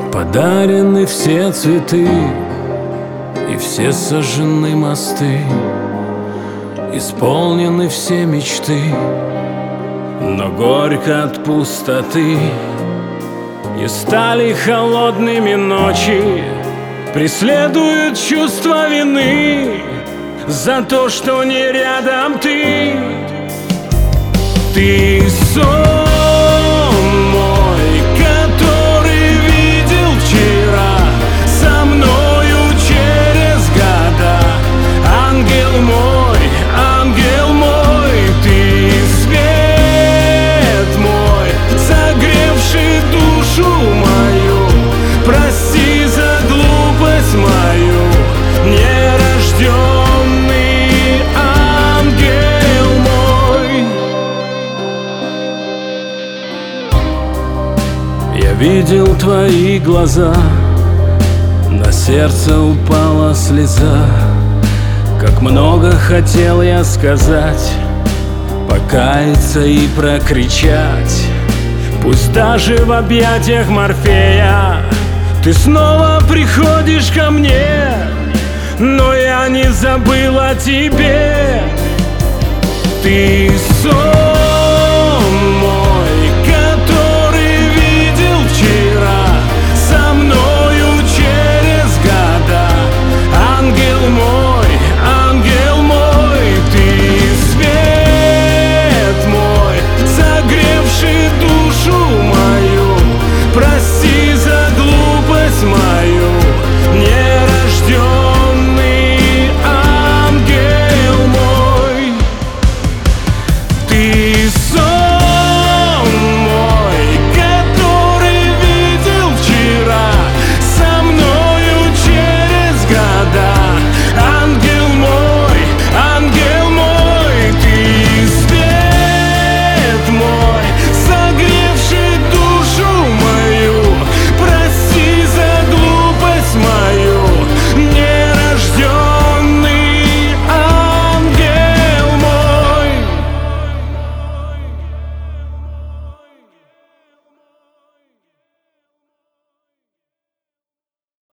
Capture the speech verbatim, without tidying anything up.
Подарены все цветы и все сожжены мосты, исполнены все мечты, но горько от пустоты. И стали холодными ночи, преследуют чувство вины за то, что не рядом ты. Ты сон мой, который видел вчера со мною через года. Ангел мой, ангел мой, ты свет мой, согревший душу мою. Прости за глупость мою, нерожденный ангел мой. Я видел твои глаза, на сердце упала слеза. Как много хотел я сказать, покаяться и прокричать. Пусть даже в объятиях Морфея ты снова приходишь ко мне, но я не забыл о тебе. Ты сон мой, который видел вчера со мною через года. Ангел мой, ангел мой, ты свет мой, согревший душу мою. Прости за глупость мою,